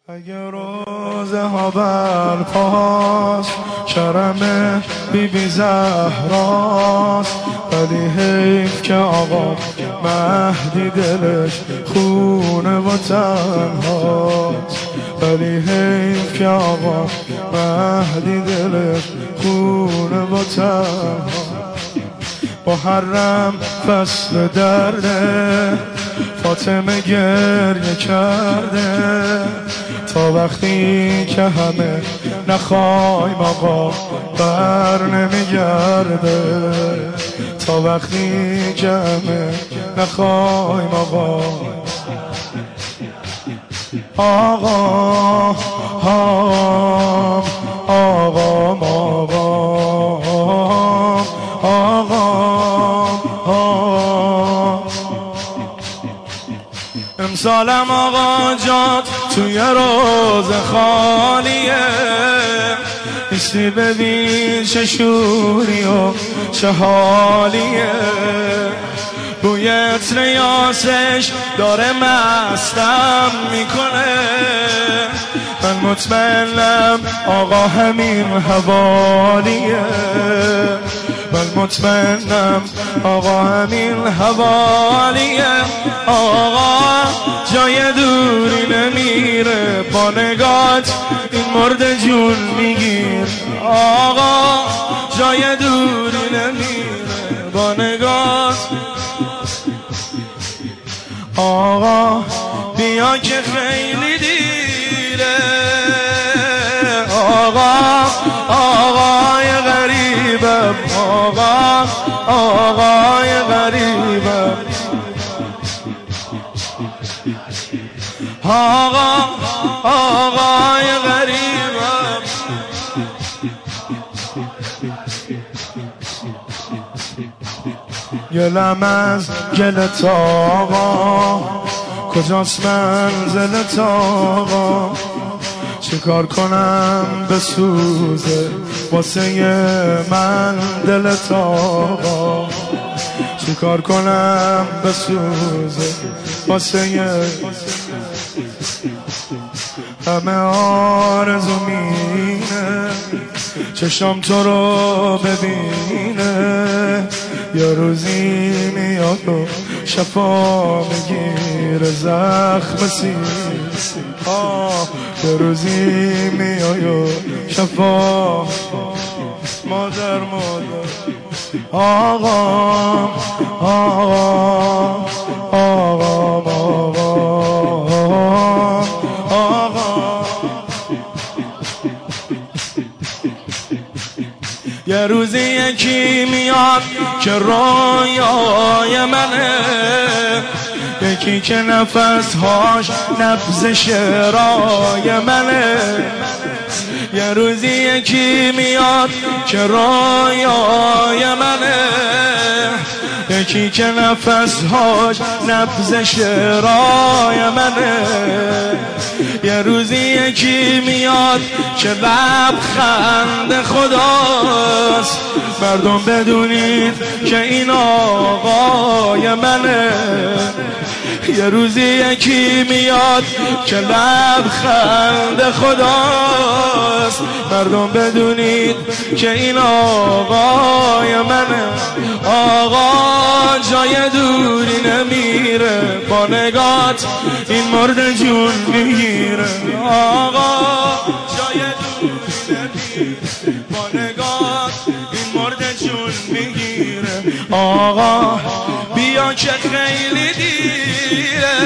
اگر روزه ها برپاست کرم بیبی زهراست، ولی حیف که آقا مهدی دلش خونه و تنهاست. ولی حیف که آقا مهدی دلش خونه و تنهاست. محرم فصل درده، فاطمه گریه کرده، تا وقتی که همه نخوایم آقا بر نمیگرده. تا وقتی که همه نخوایم آقا آقا امسالم آقا جات توی روز خالیه، نیستی ببین چه شوری و چه حالیه. بوی عطر یاسش داره مستم میکنه، من مطمئنم آقا همین حوالیه. من مطمئنم آقا همین حوالیه. آقا جای دوری نمیره، با نگات این مرد جون میگیر. آقا جای دوری نمیره، با نگات. آقا بیا که خیلی دیره. آقای غریبم، آقای غریبم، آقای غریبم. گلم از گلت آقا، کجاست منزلت آقا؟ چیکار کنم بسوزه واسه من دلت آقا؟ چیکار کنم بسوزه واسه همه آرزو مینه، چشم تو رو ببینه. یه روزی میاد و شفا میگیره زخم سینه. یه روزی میاد و شفا مادر آقا یه روزی یکی میاد که رویای منه، یکی که نفسهاش نبض شعرهای منه. یه روزی یکی میاد که رویای منه، یکی که نفسهاش نبض شعرهای منه. یه روزی یکی میاد که لبخند خداست، مردم بدونید که این آقای منه. یه روزی یکی میاد که لبخند خداست، مردم بدونید که این آقای منه. آقا جای دوری نمیره، با نگات این مرد جون میگیره. آقا جای دوری نمیره، با نگات این مرد جون میگیره. آقا بیا که خیلی دیره.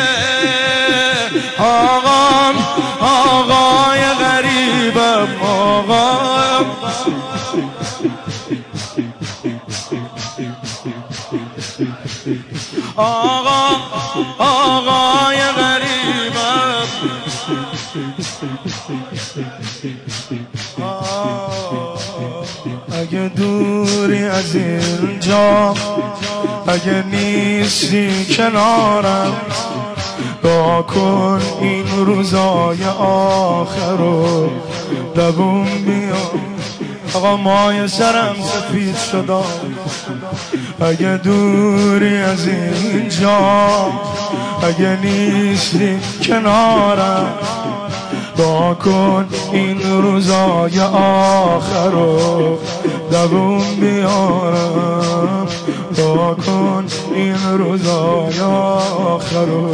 آقای غریبم، آقای غریبم. اگه دوری از اینجا، اگه نیستی کنارم، دعا کن این روزای آخر رو دووم بیام. آقا مای سرم سفید شد، اگه دوری از اینجا، اگه نیستی کنارم، دعا کن این روزای آخر رو دووم بیارم، دعا کن این روزای آخر رو.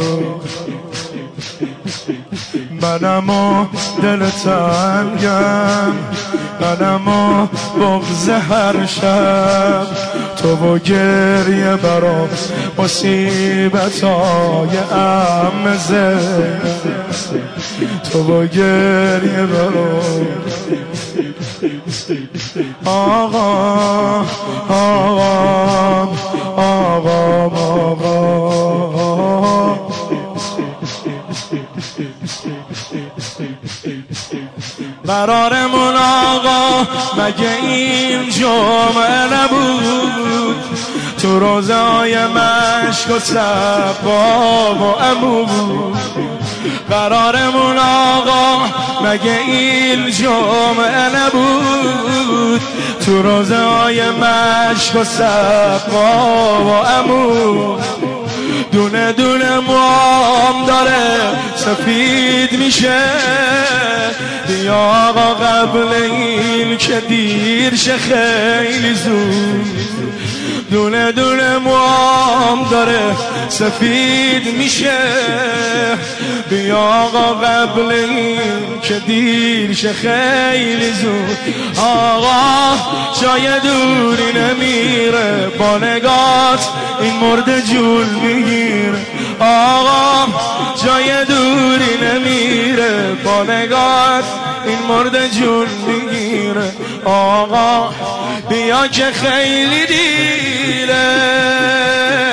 منم و دل تنگم، منم و بغض هر شب، تو و گریه برام مصیبتای امزه، تو و گریه برام. آقا آقا آقا آقا قرارمون آقا مگه این جمعه نبود؟ تو روزای مشک و صبا و عمود. قرارمون آقا مگه این جمعه نبود؟ تو روزای مشک و صبا و عمود. دونه دونه موام داره سفید میشه، بیا آقا قبل این که دیر شه خیلی زود. دونه دونه موام داره سفید میشه، بیا آقا قبل این که دیر شه خیلی زود. آقا جای دوری نمیره، با نگات این مرد جون میگیره. آقا جای دوری نمیره، با نگات این مرد جون میگیره. آقا بیا که خیلی دیره.